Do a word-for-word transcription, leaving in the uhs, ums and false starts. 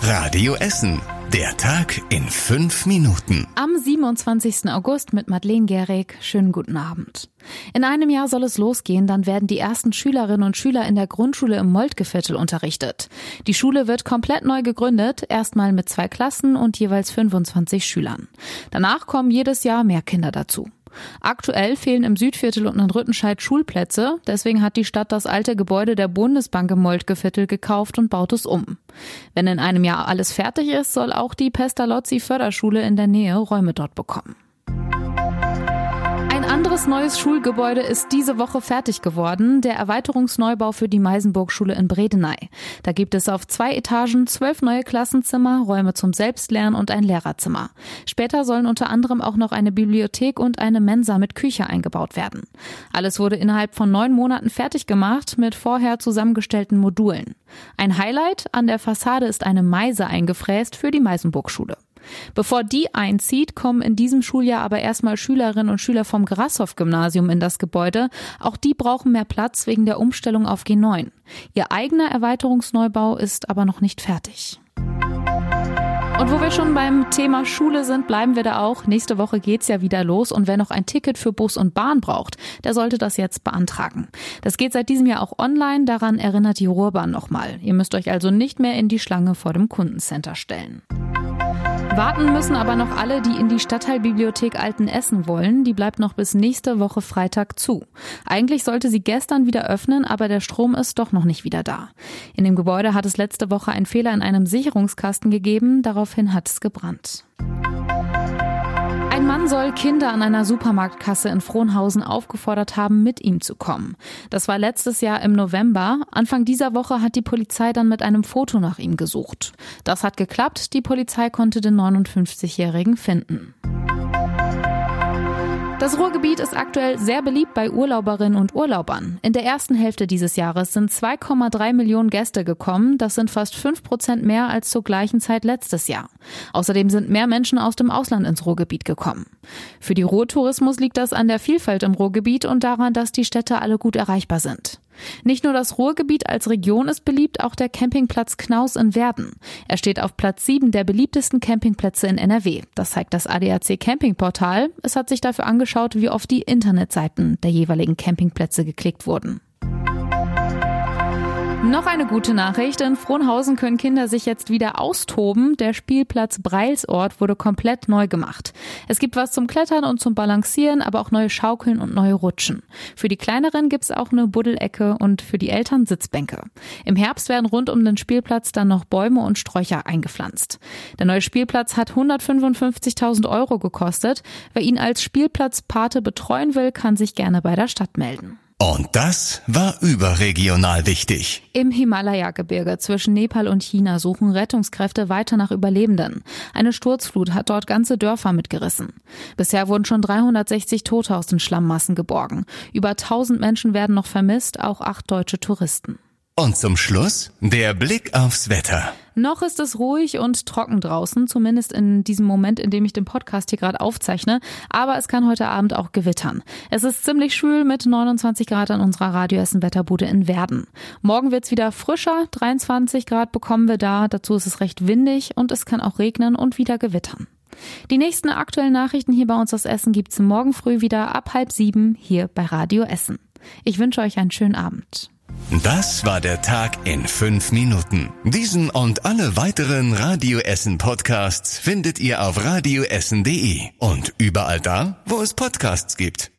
Radio Essen. Der Tag in fünf Minuten. Am siebenundzwanzigsten August mit Madeleine Gehrig. Schönen guten Abend. In einem Jahr soll es losgehen, dann werden die ersten Schülerinnen und Schüler in der Grundschule im Moltkeviertel unterrichtet. Die Schule wird komplett neu gegründet, erstmal mit zwei Klassen und jeweils fünfundzwanzig Schülern. Danach kommen jedes Jahr mehr Kinder dazu. Aktuell fehlen im Südviertel und in Rüttenscheid Schulplätze, deswegen hat die Stadt das alte Gebäude der Bundesbank im Moltkeviertel gekauft und baut es um. Wenn in einem Jahr alles fertig ist, soll auch die Pestalozzi-Förderschule in der Nähe Räume dort bekommen. Ein anderes neues Schulgebäude ist diese Woche fertig geworden, der Erweiterungsneubau für die Meisenburg-Schule in Bredeney. Da gibt es auf zwei Etagen zwölf neue Klassenzimmer, Räume zum Selbstlernen und ein Lehrerzimmer. Später sollen unter anderem auch noch eine Bibliothek und eine Mensa mit Küche eingebaut werden. Alles wurde innerhalb von neun Monaten fertig gemacht mit vorher zusammengestellten Modulen. Ein Highlight: an der Fassade ist eine Meise eingefräst für die Meisenburg-Schule. Bevor die einzieht, kommen in diesem Schuljahr aber erstmal Schülerinnen und Schüler vom Grashoff-Gymnasium in das Gebäude. Auch die brauchen mehr Platz wegen der Umstellung auf G neun. Ihr eigener Erweiterungsneubau ist aber noch nicht fertig. Und wo wir schon beim Thema Schule sind, bleiben wir da auch. Nächste Woche geht's ja wieder los und wer noch ein Ticket für Bus und Bahn braucht, der sollte das jetzt beantragen. Das geht seit diesem Jahr auch online, daran erinnert die Ruhrbahn nochmal. Ihr müsst euch also nicht mehr in die Schlange vor dem Kundencenter stellen. Warten müssen aber noch alle, die in die Stadtteilbibliothek Altenessen wollen. Die bleibt noch bis nächste Woche Freitag zu. Eigentlich sollte sie gestern wieder öffnen, aber der Strom ist doch noch nicht wieder da. In dem Gebäude hat es letzte Woche einen Fehler in einem Sicherungskasten gegeben. Daraufhin hat es gebrannt. Ein Mann soll Kinder an einer Supermarktkasse in Frohnhausen aufgefordert haben, mit ihm zu kommen. Das war letztes Jahr im November. Anfang dieser Woche hat die Polizei dann mit einem Foto nach ihm gesucht. Das hat geklappt. Die Polizei konnte den neunundfünfzigjährigen finden. Das Ruhrgebiet ist aktuell sehr beliebt bei Urlauberinnen und Urlaubern. In der ersten Hälfte dieses Jahres sind zwei Komma drei Millionen Gäste gekommen. Das sind fast fünf Prozent mehr als zur gleichen Zeit letztes Jahr. Außerdem sind mehr Menschen aus dem Ausland ins Ruhrgebiet gekommen. Für die Ruhrtourismus liegt das an der Vielfalt im Ruhrgebiet und daran, dass die Städte alle gut erreichbar sind. Nicht nur das Ruhrgebiet als Region ist beliebt, auch der Campingplatz Knaus in Werden. Er steht auf Platz sieben der beliebtesten Campingplätze in N R W. Das zeigt das A D A C Campingportal. Es hat sich dafür angeschaut, wie oft die Internetseiten der jeweiligen Campingplätze geklickt wurden. Noch eine gute Nachricht: In Frohnhausen können Kinder sich jetzt wieder austoben. Der Spielplatz Breilsort wurde komplett neu gemacht. Es gibt was zum Klettern und zum Balancieren, aber auch neue Schaukeln und neue Rutschen. Für die Kleineren gibt's auch eine Buddelecke und für die Eltern Sitzbänke. Im Herbst werden rund um den Spielplatz dann noch Bäume und Sträucher eingepflanzt. Der neue Spielplatz hat hundertfünfundfünfzigtausend Euro gekostet. Wer ihn als Spielplatzpate betreuen will, kann sich gerne bei der Stadt melden. Und das war überregional wichtig. Im Himalaya-Gebirge zwischen Nepal und China suchen Rettungskräfte weiter nach Überlebenden. Eine Sturzflut hat dort ganze Dörfer mitgerissen. Bisher wurden schon dreihundertsechzig Tote aus den Schlammmassen geborgen. Über tausend Menschen werden noch vermisst, auch acht deutsche Touristen. Und zum Schluss der Blick aufs Wetter. Noch ist es ruhig und trocken draußen, zumindest in diesem Moment, in dem ich den Podcast hier gerade aufzeichne. Aber es kann heute Abend auch gewittern. Es ist ziemlich schwül mit neunundzwanzig Grad an unserer Radio Essen Wetterbude in Werden. Morgen wird's wieder frischer, dreiundzwanzig Grad bekommen wir da. Dazu ist es recht windig und es kann auch regnen und wieder gewittern. Die nächsten aktuellen Nachrichten hier bei uns aus Essen gibt's morgen früh wieder ab halb sieben hier bei Radio Essen. Ich wünsche euch einen schönen Abend. Das war der Tag in fünf Minuten. Diesen und alle weiteren Radio Essen Podcasts findet ihr auf radioessen punkt de und überall da, wo es Podcasts gibt.